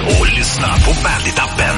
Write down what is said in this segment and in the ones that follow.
och lyssna på Bandit-appen.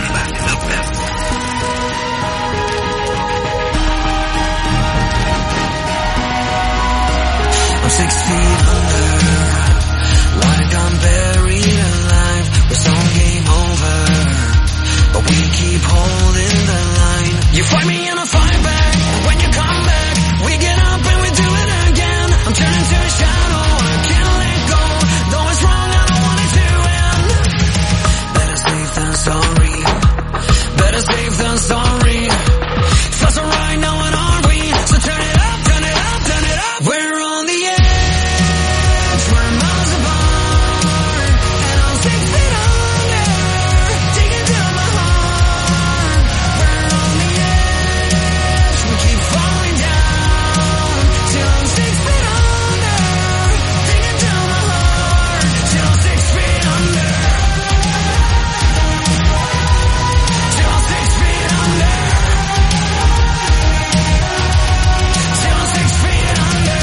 I'm 6 feet under, like I'm buried alive. With some game over, but we keep holding the line. You fight me and I fight back. When you come back, we get up and we do it again. I'm turning to a shadow, I can't let go. Though it's wrong, I don't want it to end. Better safe than sorry. Better safe than sorry. Feels alright now, and aren't we? So turn it up, turn it up, turn it up. We're on the edge, we're miles apart, and I'm 6 feet under, digging down my heart. We're on the edge, we keep falling down, till I'm 6 feet under, digging down my heart, till I'm 6 feet under, till I'm 6 feet under, till I'm 6 feet under.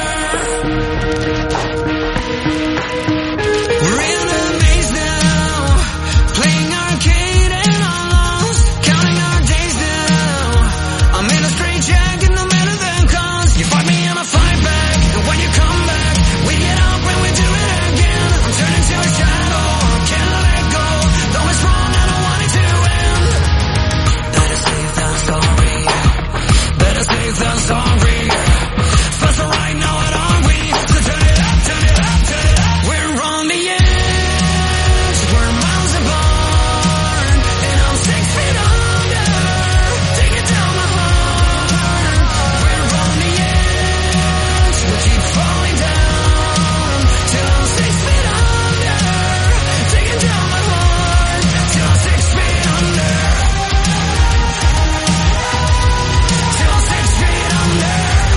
We're in a maze now, playing arcade and I'm lost, counting our days now. I'm in a straitjacket, no matter the cost. You fight me and I fight back, and when you come back, we get up and we do it again. I'm turning to a shadow, can't let go. Though it's wrong, I don't want it to end. Better safe than sorry. Better safe than sorry. Feels alright now, and aren't we? So turn it up, turn it up, turn it up. We're on the edge, we're miles apart, and I'm 6 feet under, digging down my heart. We're on the edge, we keep falling down, till I'm 6 feet under, digging down my heart, till I'm 6 feet under, till I'm 6 feet under.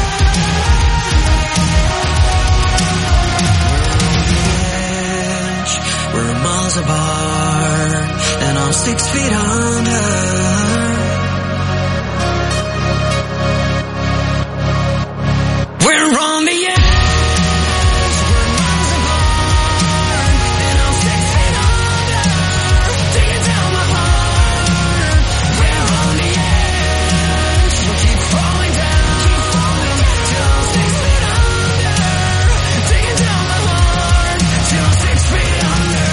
We're miles apart, and I'm 6 feet under. We're on the edge, we're miles apart, and I'm 6 feet under, digging down my heart. We're on the edge, we keep falling down, till I'm 6 feet under, digging down my heart, till I'm 6 feet under,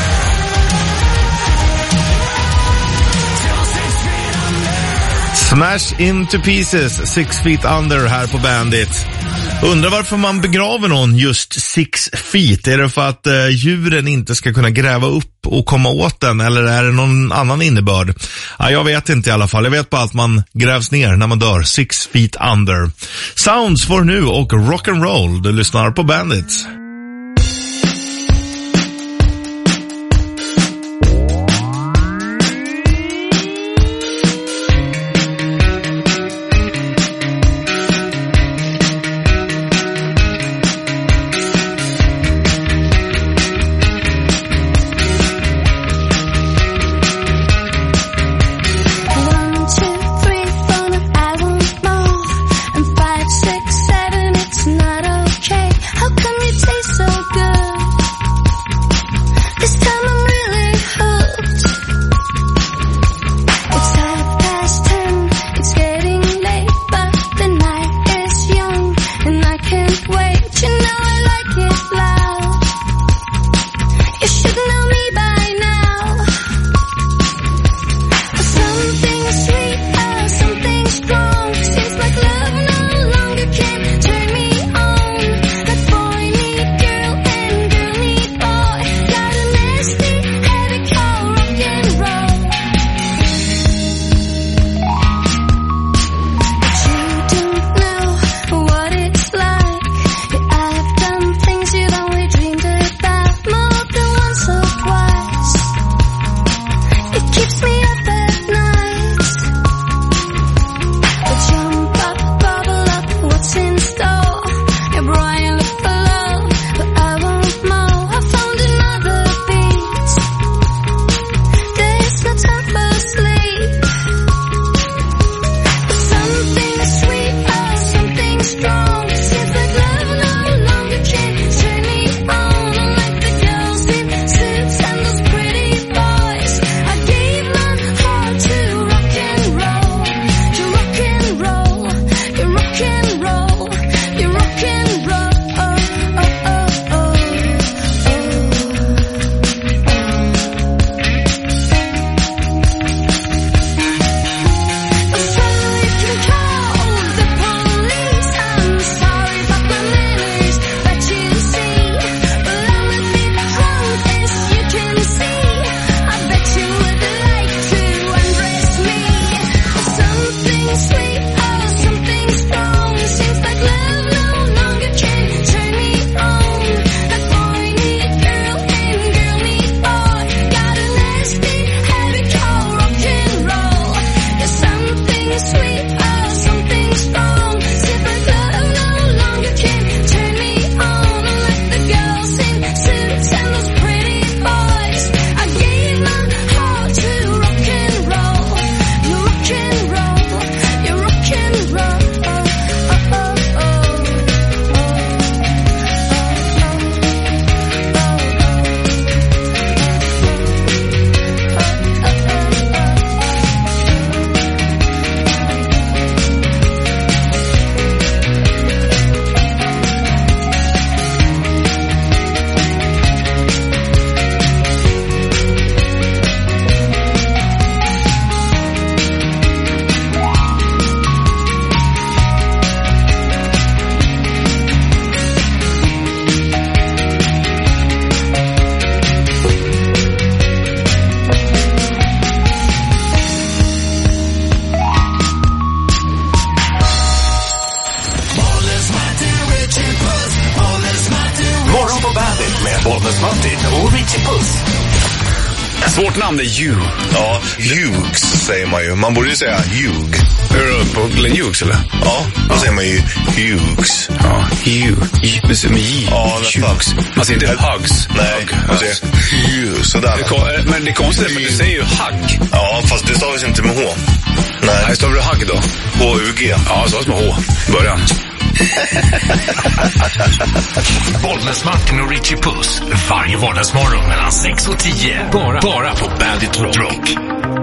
till I'm 6 feet under. Smash into pieces, 6 feet under här på Bandit. Undrar varför man begraver någon just 6 feet. Är det för att djuren inte ska kunna gräva upp och komma åt den, eller är det någon annan innebörd? Ja, jag vet inte i alla fall. Jag vet bara att man grävs ner när man dör. 6 feet under. Sounds for nu och rock'n'roll. Du lyssnar på Bandit. One, two, three, four, I won't know. And 5, 6, 7, it's not okay. How come you take och Richie Puss. Svårt namn är Hugh. Ja, Hughes säger man ju. Man borde ju säga Hugh. Är du på Glenn Hughes eller? Ja, då säger man ju Hughes. Ja, Hugh. Med J. Ja, nästan. Hughes. Man säger inte Hugs. Nej, man säger Hughes. Sådär. Men det är konstigt, men du säger ju Hugg. Ja, fast det stavas inte med H. Nej, Nej, stavar du Hugg då? H-U-G. Ja, stavas med H. Början. Bollnäs Martin och Richie Puss. Varje vardagsmorgon mellan 6 och 10. Bara på Bandit Rock.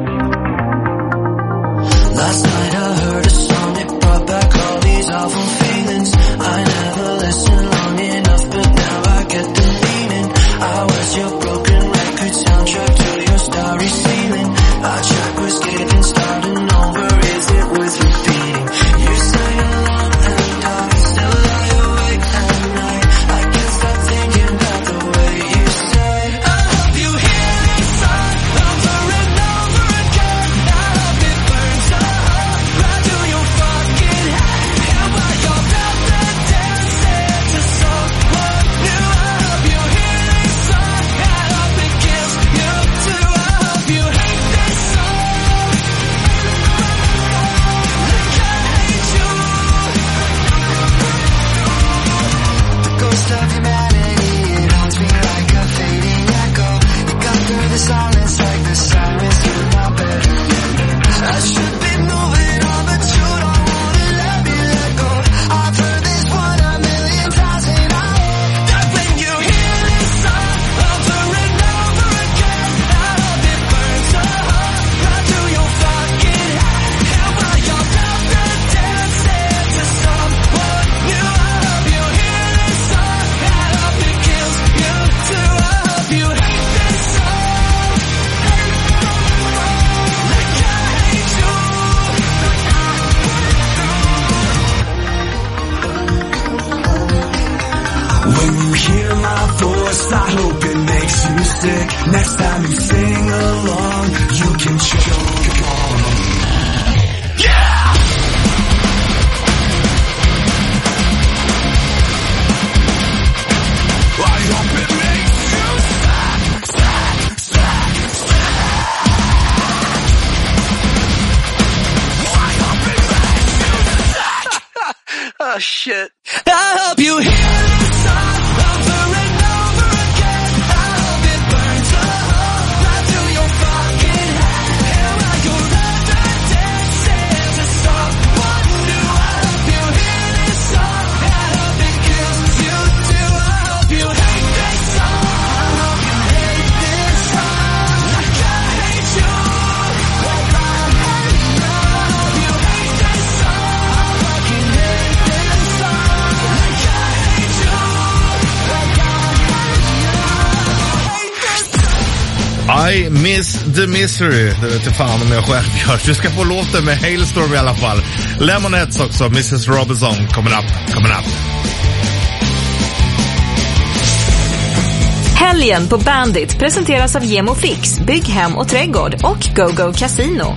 Last night I heard a song that brought back all these awful feelings. I never listened long enough, but now I get the meaning. I was your broken record soundtrack to your starry ceiling. Our track was getting started over. Is it worth repeating? You sang along and I still lie awake at night. I can't stop thinking about the way you say, I hope you hear this song over and over again. I hope it burns so hard right to your fucking head. And while you're out there dancing to someone new, I hope you hear this song. I hope it kills you too. I hope you hate this song. Like I hate you. The ghost of humanity, it haunts me like a fading echo. You got through the silence like the sirens in my bedroom. I should be moving on, but you don't wanna let me let go. I've heard this one a million times, and I hope that when you hear this song over and over again, I hope it burns so hard right to your fucking head. And while you're out there dancing to someone new, I hope you hear this song. I hope it kills you too. I hope you hate this song. Like I hate you. When you hear my voice, I hope it makes you sick. Next time you sing along, you can choke on. Yeah! I hope it makes you oh shit. I hope you hear this song over and over again. I hope it burns so hard right to your fucking head. And while you're out there dancing to someone new, I hope you hear this song. I hope it kills you too. I hope you hate this song. I hope you hate this song. Like I hate you. Like I hate you. I hope you hate this song. I fucking hate this song. Like I hate you. Like I I miss the misery. Det vet jag fan om jag själv gör. Du ska få låta med Hailstorm i alla fall. Lemonheads också. Mrs. Robinson. Coming up. Helgen på Bandit presenteras av Gemo Fix, Bygg hem och trädgård och GoGo Casino.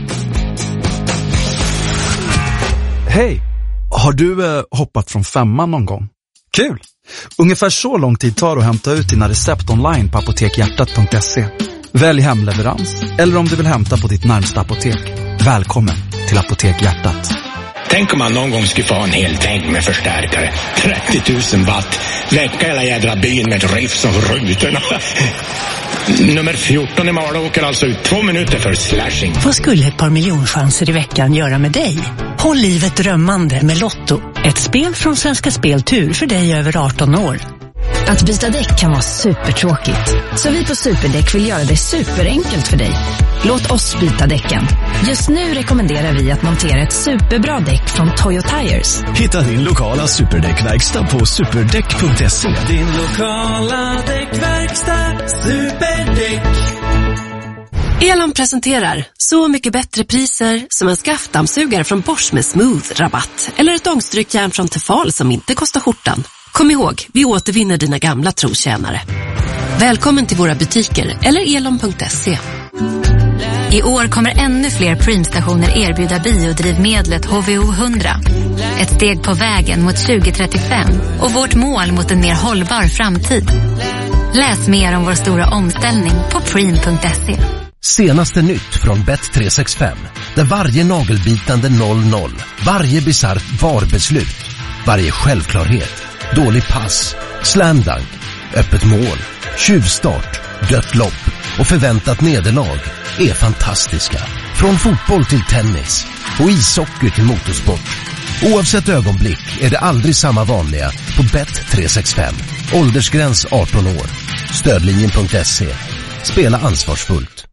Hej! Har du hoppat från 5:an någon gång? Kul! Ungefär så lång tid tar det att hämta ut dina recept online på apotekhjärtat.se. Välj hemleverans eller om du vill hämta på ditt närmsta apotek. Välkommen till Apotek Hjärtat. Tänk om man någon gång skulle få en hel tank med förstärkare. 30 000 watt. Väcka hela jädra byn med ett riff som rutorna. Nummer 14 i Malå åker alltså ut 2 minuter för slashing. Vad skulle ett par miljonchanser i veckan göra med dig? Håll livet drömmande med Lotto. Ett spel från Svenska Speltur för dig över 18 år. Att byta däck kan vara supertråkigt. Så vi på Superdäck vill göra det superenkelt för dig. Låt oss byta däcken. Just nu rekommenderar vi att montera ett superbra däck från Toyo Tires. Hitta din lokala Superdäckverkstad på superdäck.se. Din lokala däckverkstad, Superdäck. Elon presenterar Så mycket bättre priser som en skaftdammsugare från Bosch med smooth-rabatt. Eller ett ångstrykjärn från Tefal som inte kostar skjortan. Kom ihåg, vi återvinner dina gamla trotjänare. Välkommen till våra butiker eller elon.se. I år kommer ännu fler Preem-stationer erbjuda biodrivmedlet HVO100. Ett steg på vägen mot 2035 och vårt mål mot en mer hållbar framtid. Läs mer om vår stora omställning på preem.se. Senaste nytt från Bet365, där varje nagelbitande 0-0, varje bisarrt VAR-beslut, varje självklarhet, dålig pass, slamdunk, öppet mål, tjuvstart, dött lopp och förväntat nederlag är fantastiska. Från fotboll till tennis och ishockey till motorsport. Oavsett ögonblick är det aldrig samma vanliga på Bet365. Åldersgräns 18 år. Stödlinjen.se. Spela ansvarsfullt.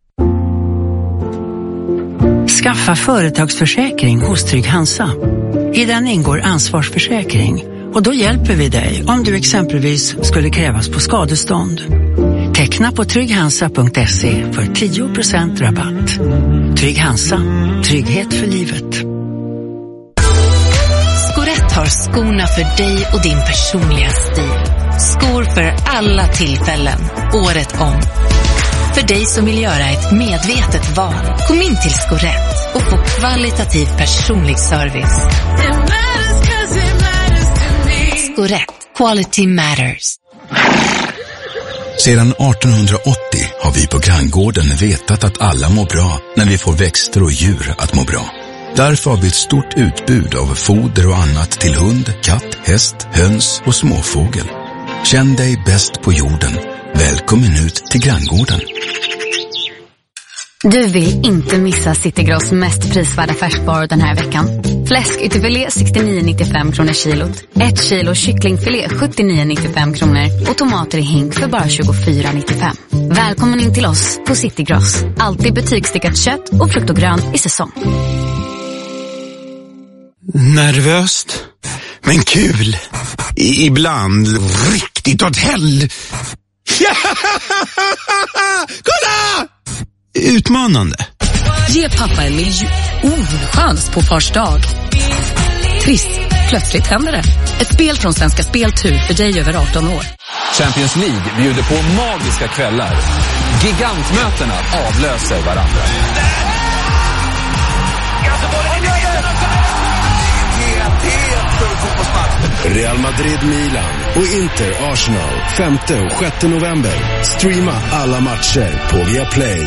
Skaffa företagsförsäkring hos Trygg Hansa. I den ingår ansvarsförsäkring och då hjälper vi dig om du exempelvis skulle krävas på skadestånd. Teckna på trygghansa.se för 10% rabatt. Trygg Hansa, trygghet för livet. Skorett har skorna för dig och din personliga stil. Skor för alla tillfällen, året om. För dig som vill göra ett medvetet val, kom in till Skorett och få kvalitativ personlig service. Skorett, quality matters. Sedan 1880 har vi på Granngården vetat att alla mår bra när vi får växter och djur att må bra. Därför har vi ett stort utbud av foder och annat till hund, katt, häst, höns och småfågel. Känn dig bäst på jorden. Välkommen ut till Granngården. Du vill inte missa Citygross mest prisvärda färskvaror den här veckan. Fläskytterfilé 69,95 kronor kilot. 1 kilo kycklingfilé 79,95 kronor. Och tomater i hink för bara 24,95. Välkommen in till oss på Citygross. Alltid butiksstickat kött och frukt och grönt i säsong. Nervöst, men kul. Ibland riktigt åt hell. Kolla! Utmanande. Ge pappa en chans på fars dag. Trist, plötsligt händer det. Ett spel från Svenska Speltur för dig över 18 år. Champions League bjuder på magiska kvällar. Gigantmötena avlöser varandra. Real Madrid-Milan och Inter-Arsenal 5 och 6 november. Streama alla matcher på Viaplay.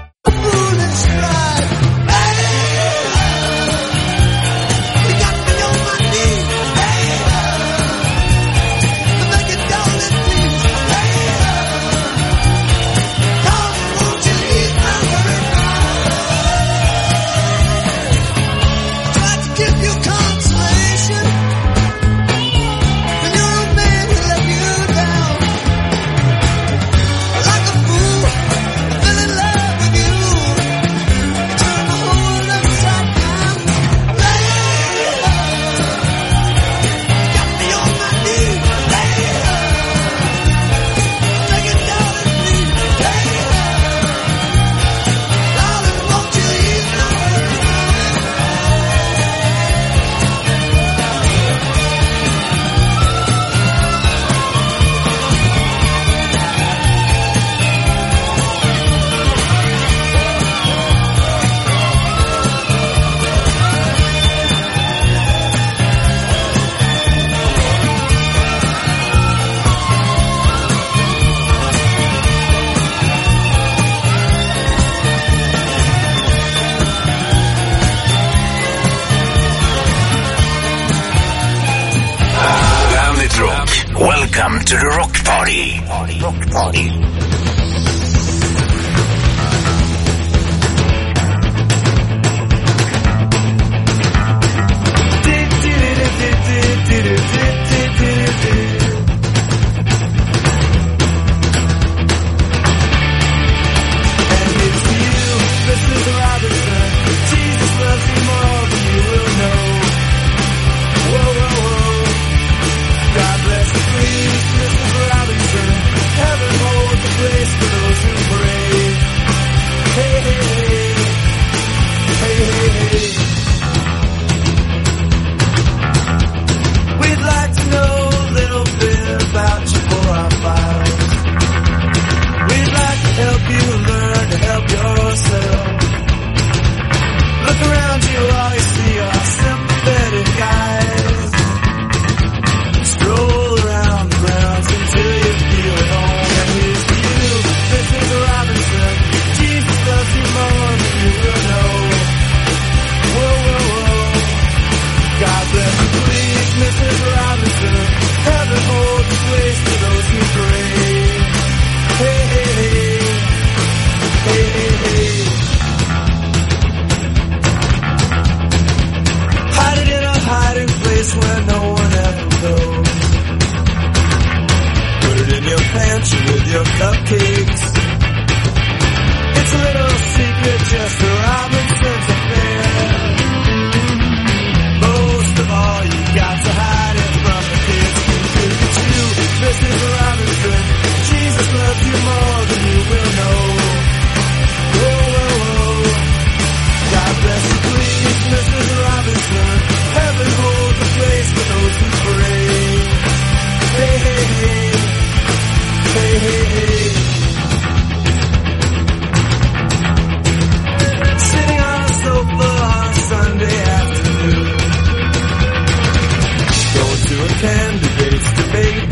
Welcome to the Rock Party. Rock Party. God bless the please, Mrs. Robinson. Heaven hold the just a Robinson's affair. Most of all, you got to hide it from the kids. Look at you, Mrs. Robinson. Jesus loves you more than you will know. Oh, oh, oh. God bless you, please, Mrs. Robinson. Heaven holds a place for those who pray. Hey, hey, hey. Hey, hey, hey. Sitting on a sofa on a Sunday afternoon, going to a candidate's debate.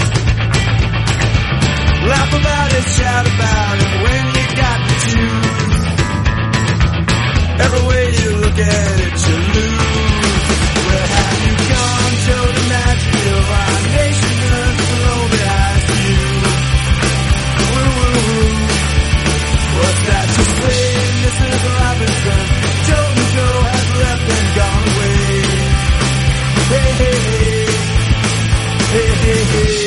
Laugh about it, shout about it when you got to choose. Every way you look at it, you lose. Where have you gone, Joe DiMaggio? Our nation turns slowly eyes to you. Woo-woo-woo. What's that you say, Mrs. Robinson? Joe and Joe has left and gone away. Hey, hey, hey. Hey, hey, hey.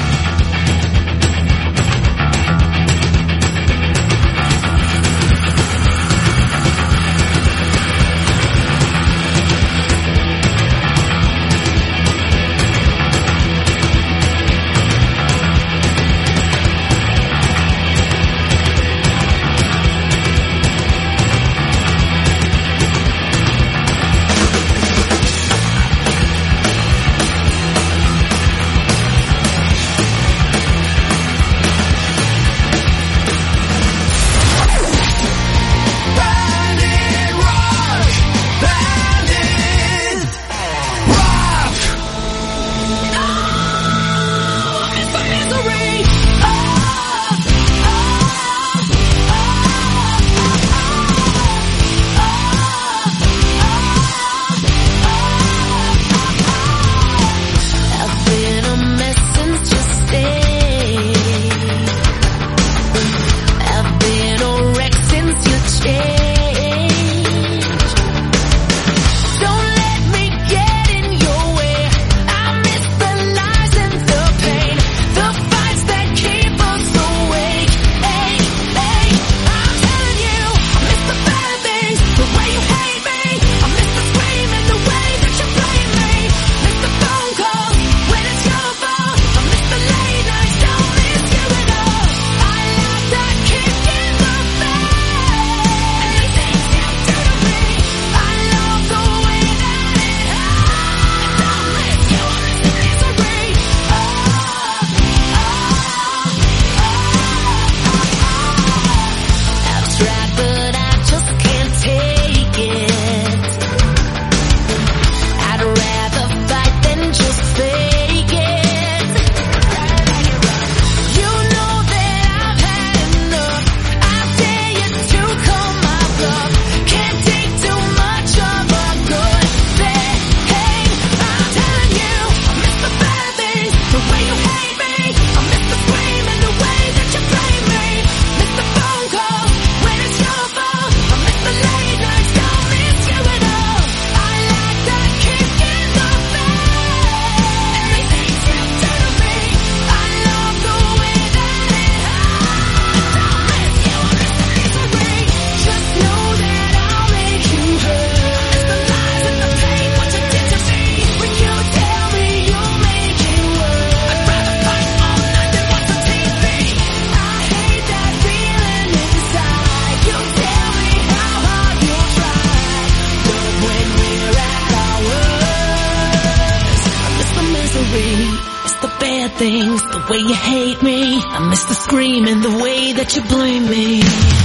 things, the way you hate me. I miss the screaming, the way that you blame me.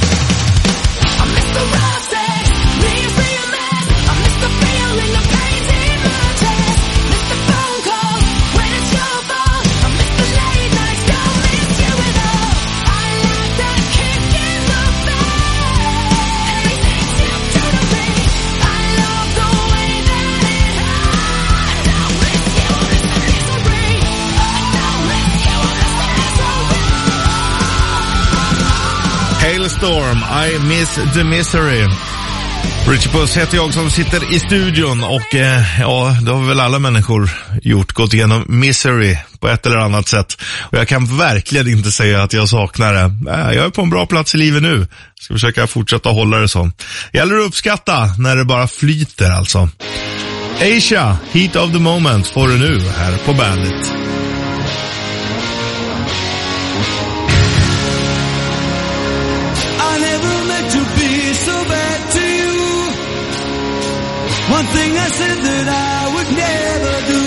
I miss the rough sex, being free of mess. I miss the feeling of pain's in my chest. Miss the phone call when it's your fault. I miss the late nights, don't miss you at all. I like that kick in the face. Everything's you do to me. I love the way that it hurts. I don't miss you, I miss the misery. I don't miss you, I miss the misery. Hailstorm, I miss the misery. Richie Puss heter jag som sitter i studion och ja, det har väl alla människor gjort, gått igenom misery på ett eller annat sätt. Och jag kan verkligen inte säga att jag saknar det. Jag är på en bra plats i livet nu. Ska försöka fortsätta hålla det så. Gäller att uppskatta när det bara flyter alltså. Asia, Heat of the Moment får du nu här på Bandit. One thing I said that I would never do.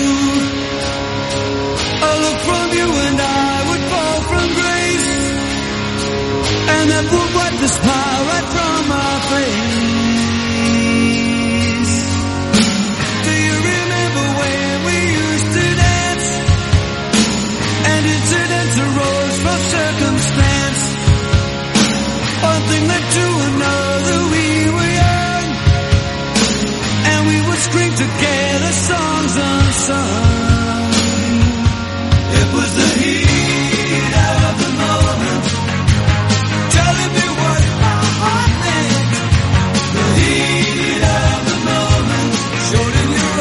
A look from you and I would fall from grace, and that would wipe the smile right from my face. Do you remember when we used to dance, and incidents arose from circumstance? One thing led to another, we were young, and we would scream together songs unsung. It was the heat of the moment, telling me what my heart meant. The heat of the moment showed in your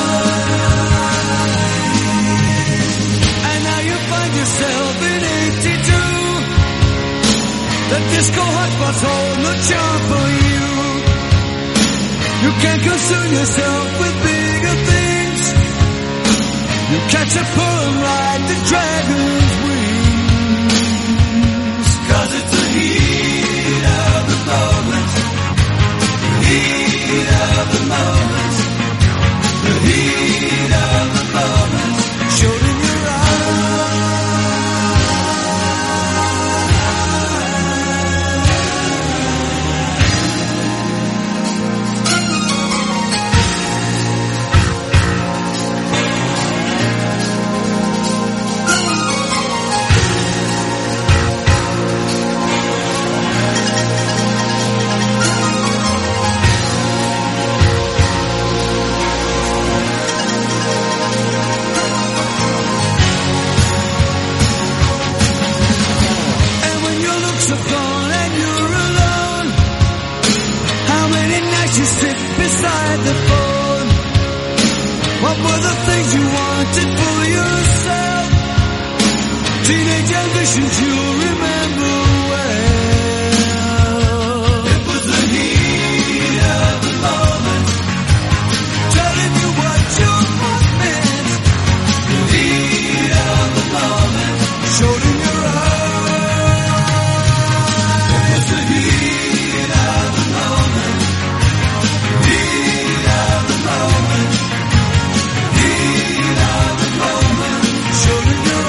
eyes. And now you find yourself in 82. The disco hotspots hold no charm for you. You can't concern yourself with bigger things. You catch a poem like the dragon's wings. 'Cause it's the heat of the moment. The heat of the moment. The heat of the moment. Showed in your the phone. What were the things you wanted for yourself? Teenage ambitions you'll remember well. It was the heat of the moment, telling you what your heart meant. The heat of the moment showed in your eyes. It was the heat of the moment. Heat of the moment, heat of the moment, showed in your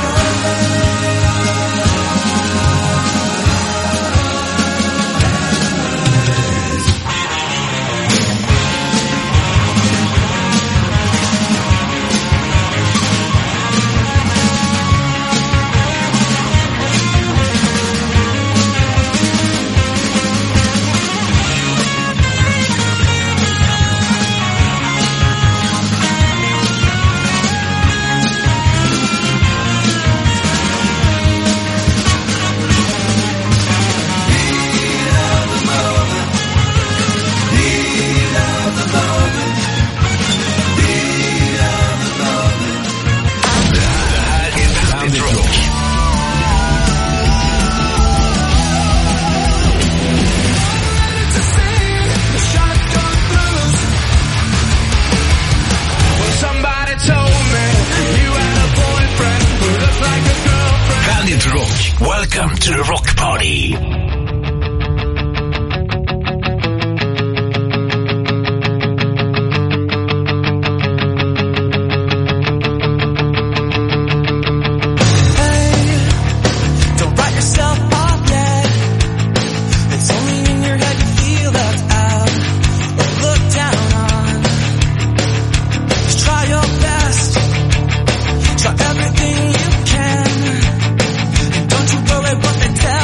Bandit Rock. Welcome to the Rock Party. Try everything you can. Don't you worry what they tell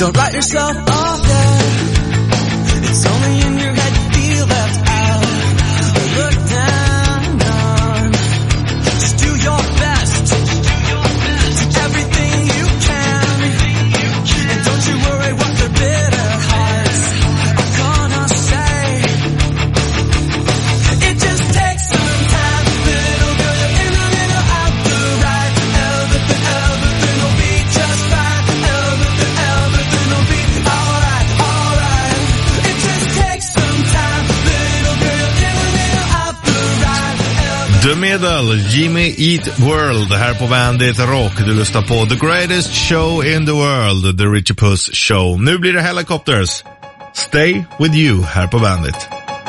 Don't write yourself off yet. It's only in your head you feel left out. Look down on. Just do your best. Take everything you can. And don't you worry what their bitter hearts are gonna say. It just takes some time. Little girl, you're in the middle of the ride. Everything will be just fine. Everything will be alright, alright. It just takes some time. Little girl, you're in the middle of the ride. The Middle, Jimmy Eat World här på Bandit Rock. Du lyssnar på The Greatest Show in the World, The Richie Puss Show. Nu blir det Helicopters. Stay With You här på Bandit.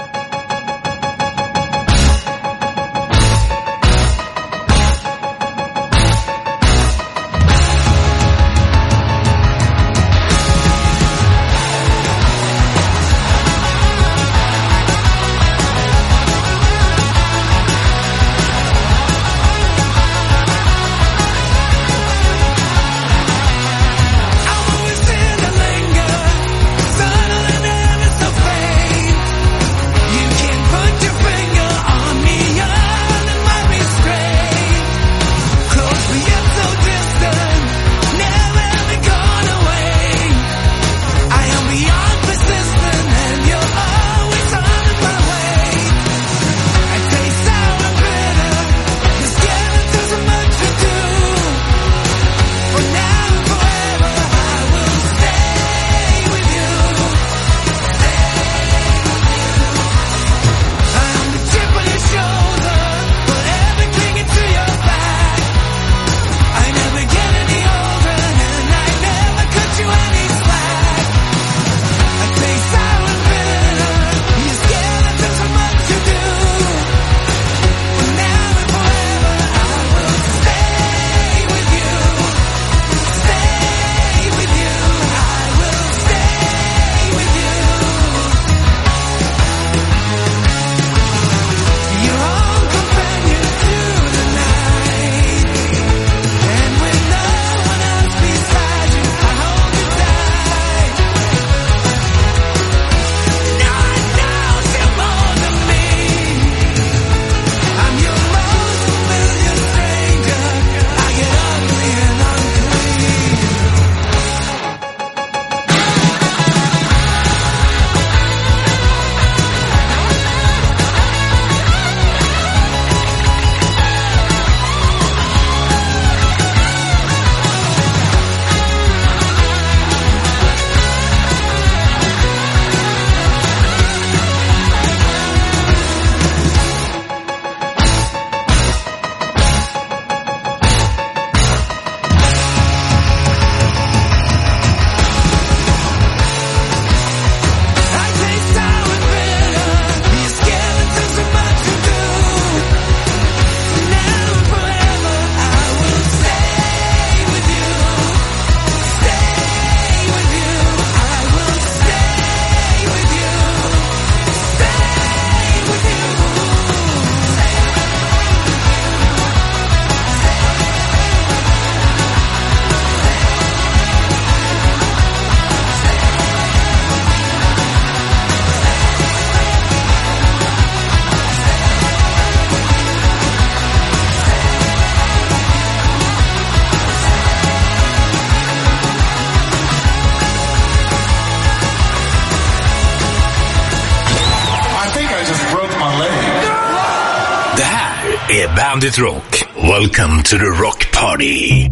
Bandit Rock. Welcome to the Rock Party.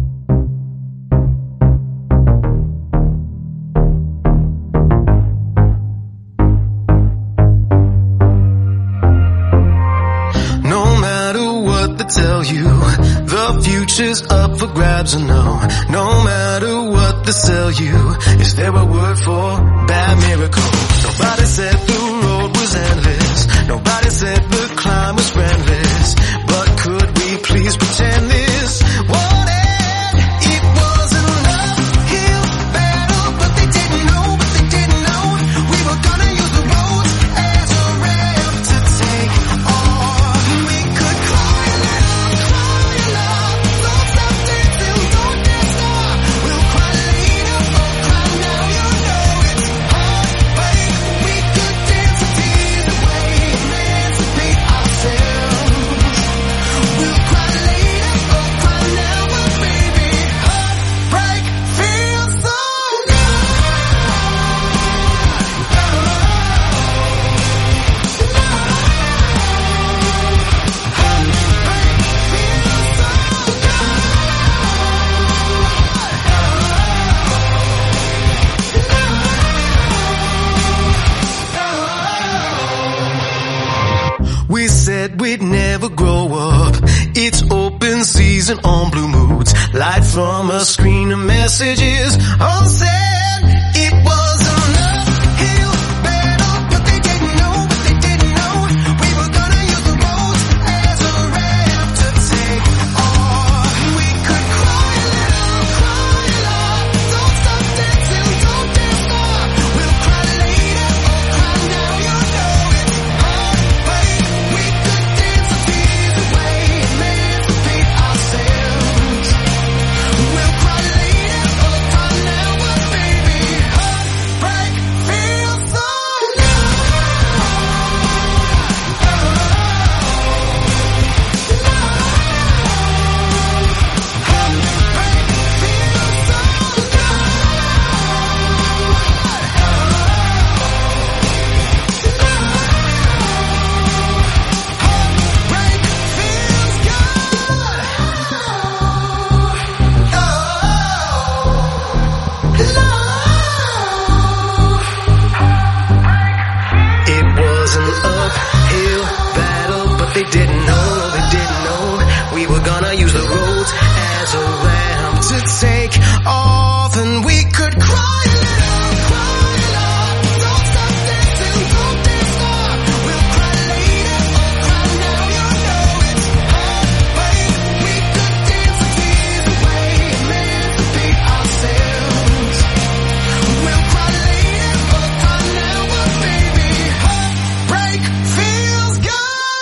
No matter what they tell you, the future's up for grabs, and no matter what they sell you, is there a word for bad miracle? Nobody said the road was endless. Nobody said the climb was friendless. But could we please pretend this won't end? It was an uphill battle, but they didn't know we were gonna use the roads as a ramp to take off. We could cry aloud, don't stop dancing, don't dance stop. We'll cry later, or cry now. said we'd never grow up. It's open season on Blue Moods. Light from a screen of messages unsaid. It was an uphill battle, but they didn't know, we were gonna use the roads as a ramp to take off. We could cry a lot, don't stop dancing, don't dance more. We'll cry later or cry now, you know it's heartbreak. We could dance the tears away, emancipate ourselves. We'll cry later or cry now, but baby, heartbreak feels so It was an uphill battle, but they didn't know, we were gonna use the roads as a ramp to take off, and we could cry a lot, don't stop dancing, don't dance more. We'll cry later or cry now, you know it's heartbreak. We could dance the tears away, emancipate ourselves. We'll cry later or cry now, but baby, heartbreak feels good.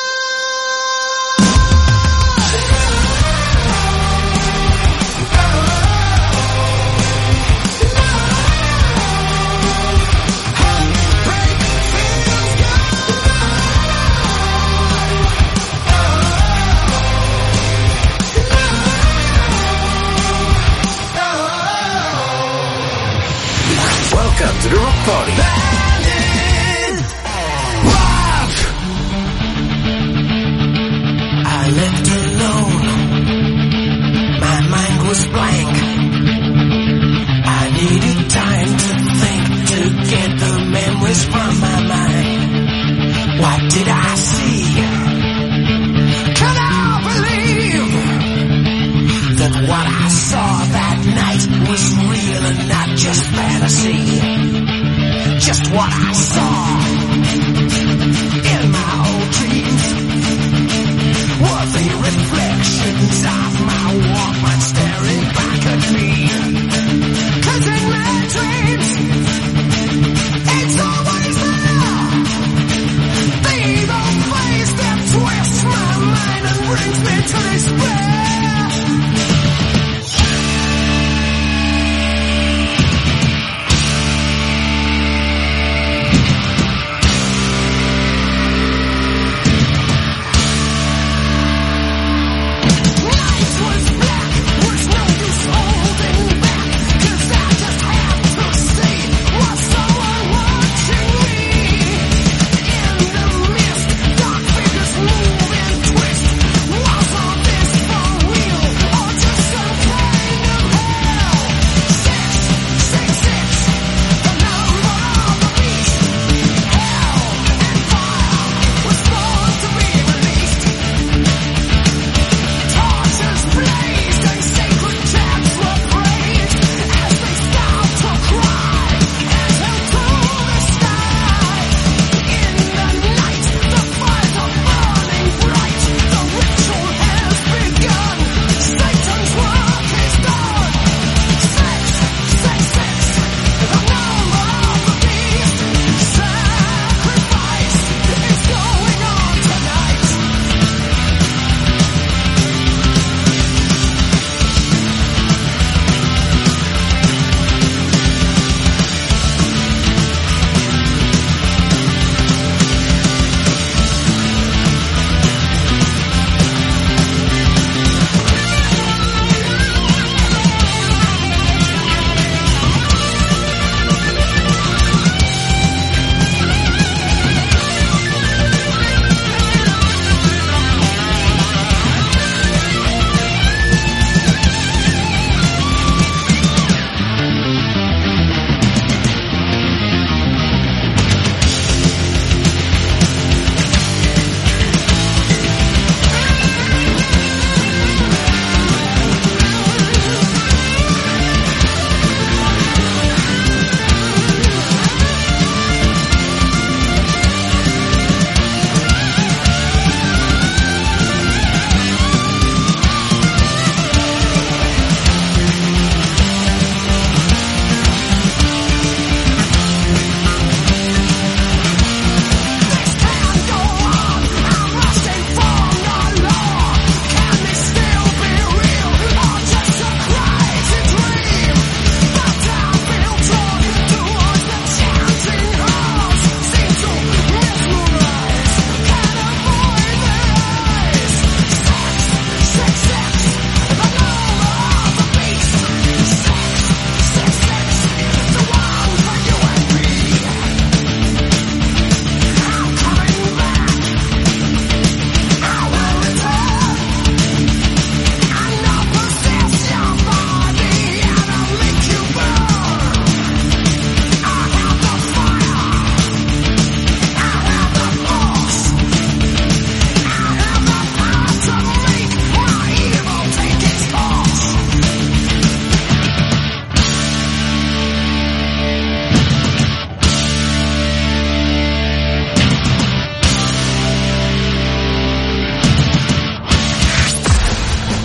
Welcome to the Rock Party. I left alone. My mind was blank. I needed time to think, to get the memories from my mind. What did I see? Can I believe that what I saw that night was real and not just fantasy? Just what I saw in my old dreams were the reflections of my Walkman staring back at me. 'Cause in my dreams, it's always there, baby.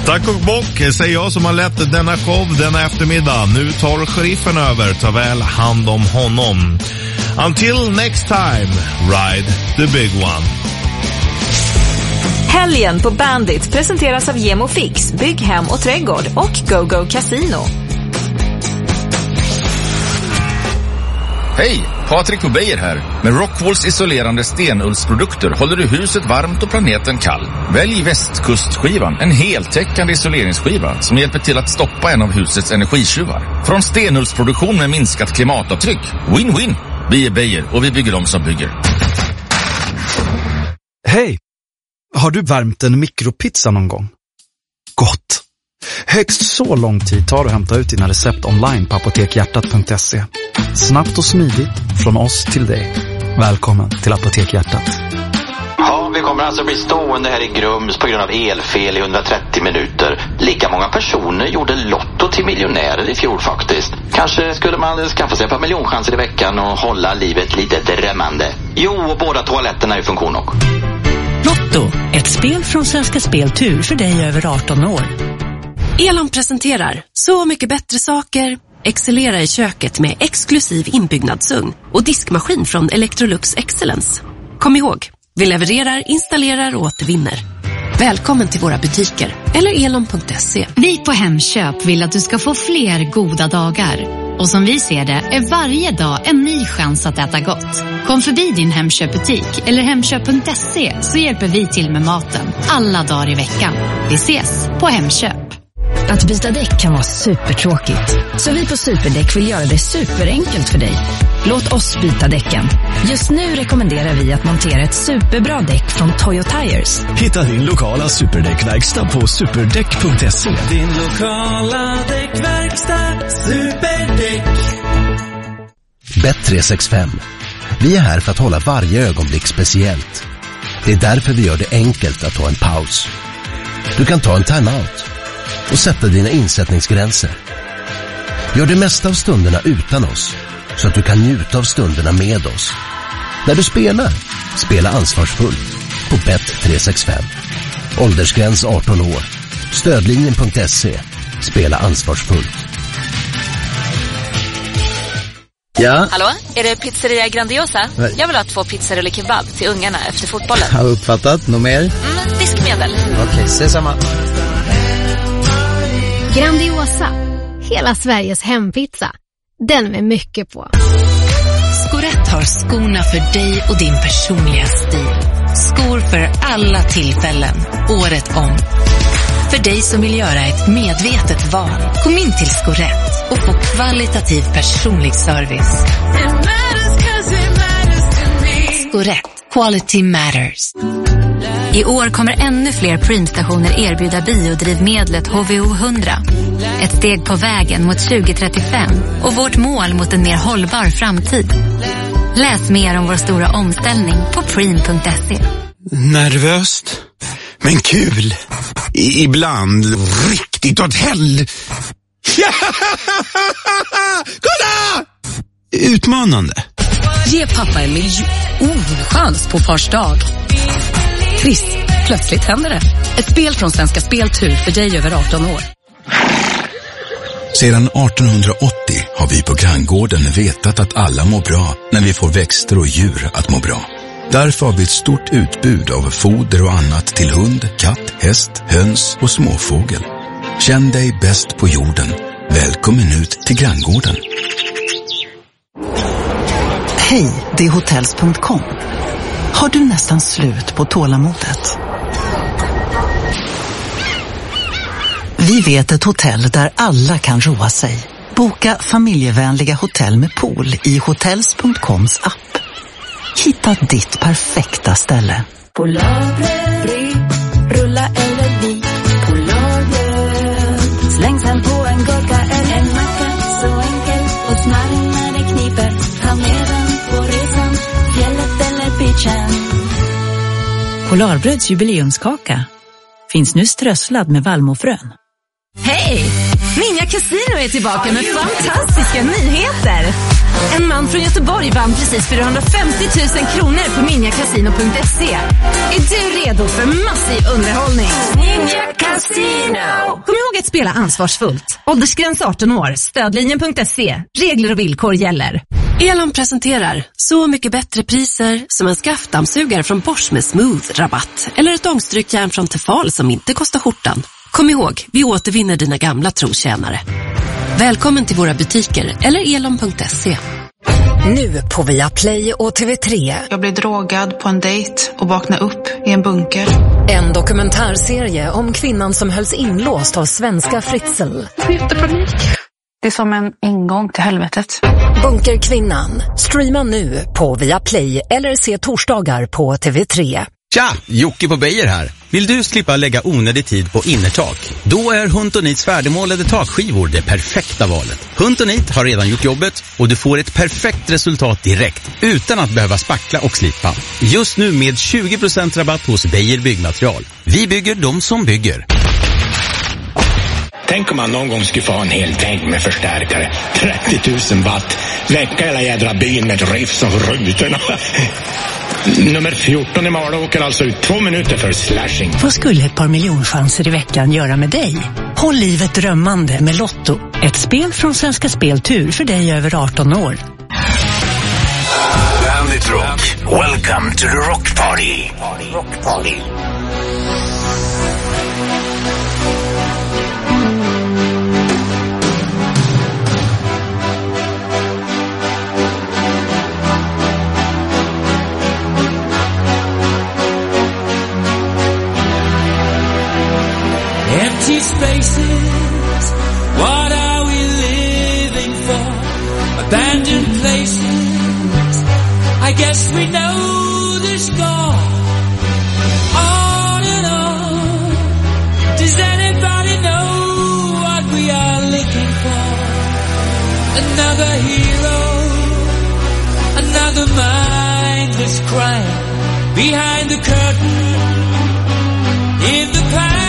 Tack och bock, säger jag som har lett denna show denna eftermiddag. Nu tar sheriffen över, ta väl hand om honom. Until next time, ride the big one. Helgen på Bandit presenteras av Gemo Fix, Bygg hem och trädgård och GoGo Casino. Hej, Patrik och Beijer här. Med Rockwalls isolerande stenullsprodukter håller du huset varmt och planeten kall. Välj västkustskivan, en heltäckande isoleringsskiva som hjälper till att stoppa en av husets energitjuvar. Från stenullsproduktion med minskat klimatavtryck. Win-win. Vi är Beijer och vi bygger dem som bygger. Hej! Har du värmt en mikropizza någon gång? Gott! Högst så lång tid tar att hämta ut dina recept online på apotekhjärtat.se. Snabbt och smidigt från oss till dig. Välkommen till Apotek Hjärtat. Ja, vi kommer alltså bli stående här i Grums på grund av elfel i 130 minuter. Lika många personer gjorde Lotto till miljonärer i fjol faktiskt. Kanske skulle man skaffa sig ett par miljonchanser i veckan och hålla livet lite drömmande. Jo, och båda toaletterna är i funktion också. Lotto, ett spel från Svenska Spel Tur för dig över 18 år. Elon presenterar Så mycket bättre saker. Excellera i köket med exklusiv inbyggnadsugn och diskmaskin från Electrolux Excellence. Kom ihåg, vi levererar, installerar och återvinner. Välkommen till våra butiker eller elon.se. Vi på Hemköp vill att du ska få fler goda dagar. Och som vi ser det är varje dag en ny chans att äta gott. Kom förbi din Hemköpbutik eller hemköp.se så hjälper vi till med maten alla dagar i veckan. Vi ses på Hemköp. Att byta däck kan vara supertråkigt. Så vi på Superdäck vill göra det superenkelt för dig. Låt oss byta däcken. Just nu rekommenderar vi att montera ett superbra däck från Toyo Tires. Hitta din lokala Superdäckverkstad på superdäck.se. Din lokala däckverkstad, Superdäck. Bet365. Vi är här för att hålla varje ögonblick speciellt. Det är därför vi gör det enkelt att ta en paus. Du kan ta en timeout och sätta dina insättningsgränser. Gör det mesta av stunderna utan oss så att du kan njuta av stunderna med oss. När du spelar, spela ansvarsfullt på Bet365. Åldersgräns 18 år. Stödlinjen.se. Spela ansvarsfullt. Ja? Hallå, är det pizzeria Grandiosa? Jag vill ha 2 pizzor eller kebab till ungarna efter fotbollen. Har uppfattat, något mer? Diskmedel. Okej, ses samma. Grandiosa, hela Sveriges hempizza. Den med mycket på. Skorett har skorna för dig och din personliga stil. Skor för alla tillfällen, året om. För dig som vill göra ett medvetet val. Kom in till Skorett och få kvalitativ personlig service. Skorett, quality matters. I år kommer ännu fler Preem-stationer erbjuda biodrivmedlet HVO100. Ett steg på vägen mot 2035 och vårt mål mot en mer hållbar framtid. Läs mer om vår stora omställning på Preem.se. Nervöst, men kul. Ibland riktigt åt hell. Kolla! Utmanande. Ge pappa en miljonchans på Fars dag. Triss, plötsligt händer det. Ett spel från Svenska Spel Tur för dig över 18 år. Sedan 1880 har vi på Granngården vetat att alla mår bra när vi får växter och djur att må bra. Därför har vi ett stort utbud av foder och annat till hund, katt, häst, höns och småfågel. Känn dig bäst på jorden. Välkommen ut till Granngården. Hej, det är hotels.com. Har du nästan slut på tålamodet? Vi vet ett hotell där alla kan roa sig. Boka familjevänliga hotell med pool i hotels.coms app. Hitta ditt perfekta ställe. Polarbröd, rulla eller vit. Polarbröd, slängs han på en gurka eller en macka. Så enkel och smarrig när det kniper. Ta med den på resan, fjället eller beachen. Polarbröds jubileumskaka finns nu strösslad med vallmofrön. Hej! Ninja Casino är tillbaka med fantastiska nyheter. En man från Göteborg vann precis 450 000 kronor på ninjacasino.se. Är du redo för massiv underhållning? Ninja Casino! Casino. Kom ihåg att spela ansvarsfullt. Åldersgräns 18 år. Stödlinjen.se. Regler och villkor gäller. Elon presenterar Så mycket bättre priser som en skaftdammsugare från Bosch med smooth rabatt. Eller ett ångstrykjärn från Tefal som inte kostar skjortan. Kom ihåg, vi återvinner dina gamla trotjänare. Välkommen till våra butiker eller elon.se. Nu på Viaplay och TV3. Jag blev drogad på en dejt och vaknade upp i en bunker. En dokumentärserie om kvinnan som hölls inlåst av svenska Fritzl. Jättepanik. Det är som en ingång till helvetet. Bunkerkvinnan. Streama nu på Viaplay eller se torsdagar på TV3. Tja, Jocke på Beijer här. Vill du slippa lägga onödig tid på innertak? Då är Hunt & Neats färdigmålade takskivor det perfekta valet. Hunt & Neat har redan gjort jobbet och du får ett perfekt resultat direkt utan att behöva spackla och slipa. Just nu med 20% rabatt hos Beijer Byggmaterial. Vi bygger de som bygger. Tänk om man någon gång skulle få en hel vägg med förstärkare. 30 000 watt. Väcka hela jädra byn med ett riff som rutorna. Nummer 14 i Malå åker alltså ut 2 minuter för slashing. Vad skulle ett par miljonchanser i veckan göra med dig? Håll livet drömmande med Lotto. Ett spel från Svenska Speltur för dig över 18 år. Bandit Rock. Welcome to the Rock Party. Rock Party. Empty spaces, what are we living for? Abandoned places, I guess we know the score. On and on, does anybody know what we are looking for? Another hero, another mindless crime, behind the curtain, in the past.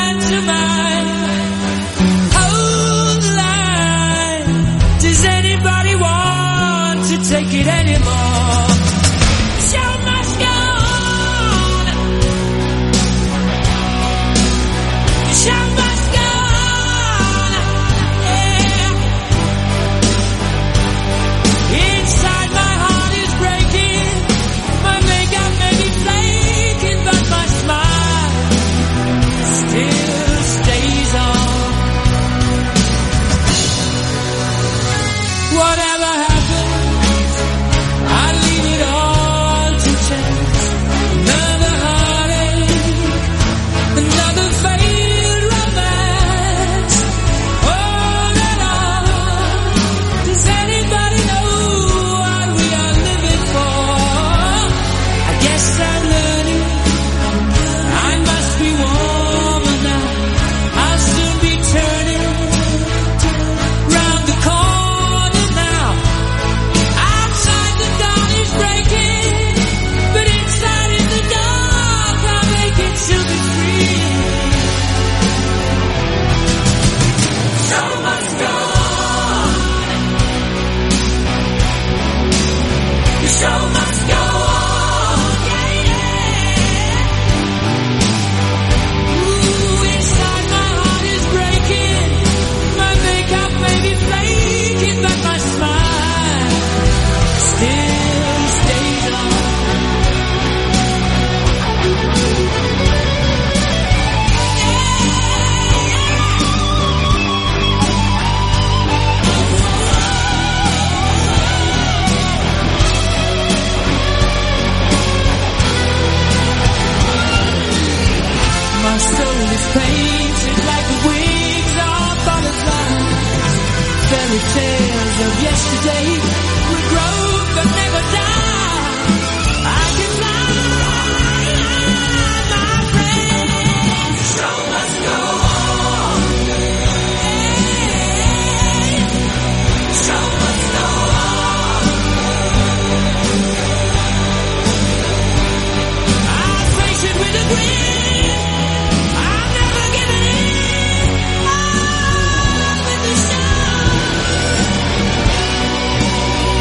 Hold the line. Does anybody want to take it anymore? The show must go on. The show must go on. Yeah. Inside my heart is breaking. My makeup may be flaking, but my smile still stays on. Whatever happens, I leave it all to chance. Another heartache, another failed romance. On and on. Does anybody know what we are living for? I guess I'm learning. I must be warmer now. I'll soon be turning round the corner now. Outside the dawn is breaking, but inside in the dark I'm making to be free. So much go on. So much go on. Yeah, yeah. Ooh, inside my heart is breaking. My makeup may be flaking, but my smile still stays on. My soul is painted like the wings of butterflies. Fairy tales of yesterday will grow but never die. I can fly, my friend. The show must go on. The show must go on. I'll face it with a grin. I'm never giving in. On with the show.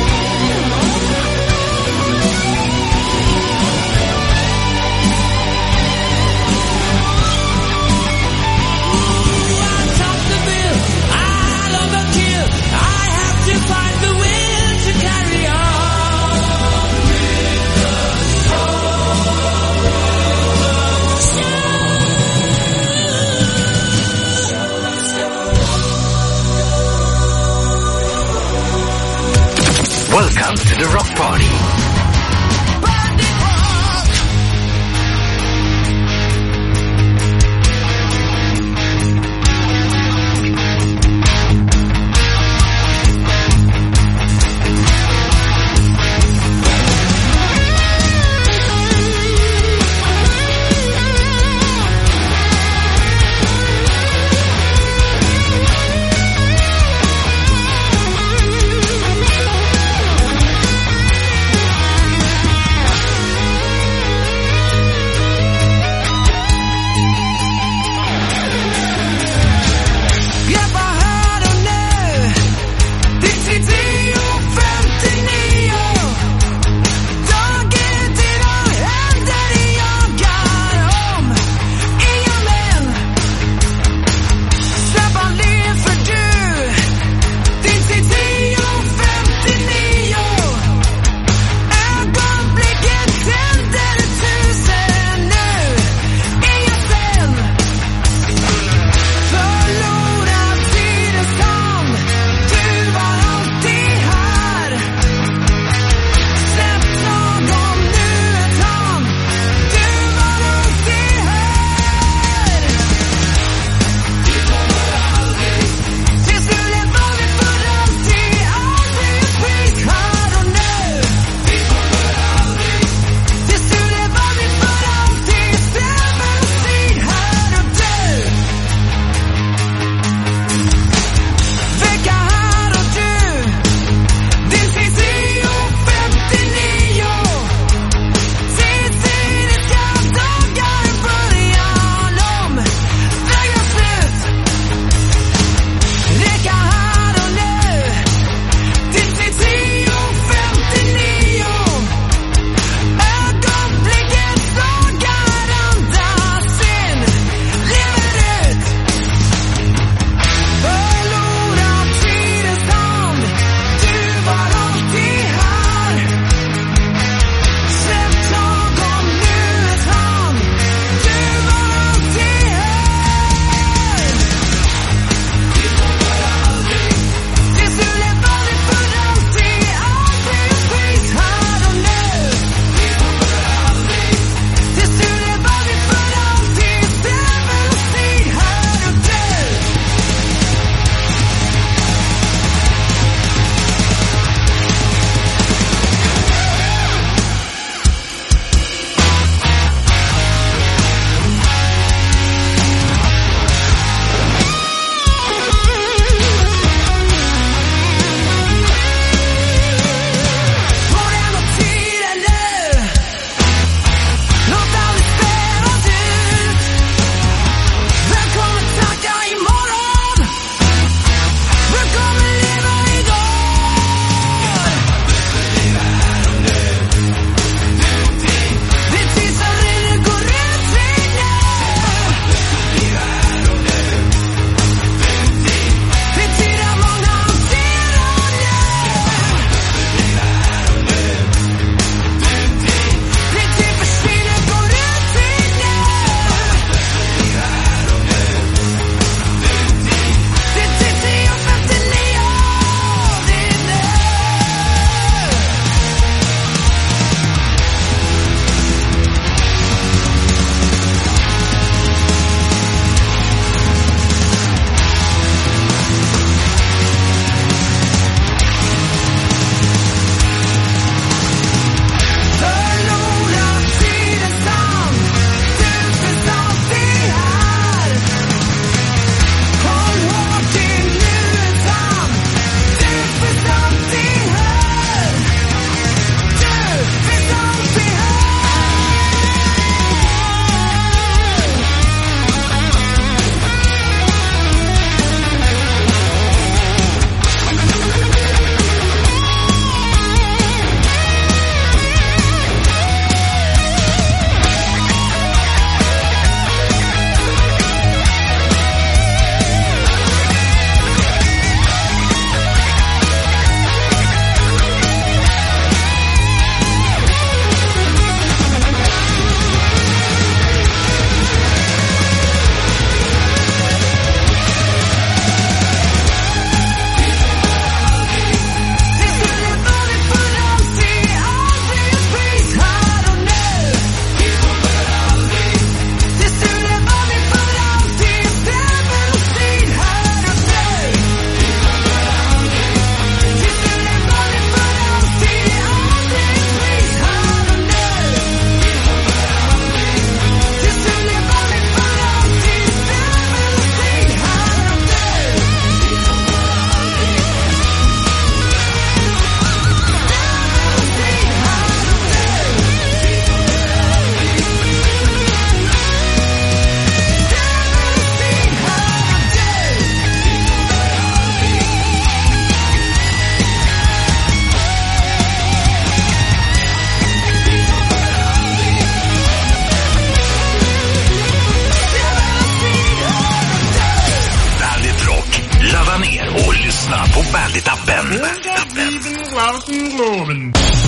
Bandit-appen.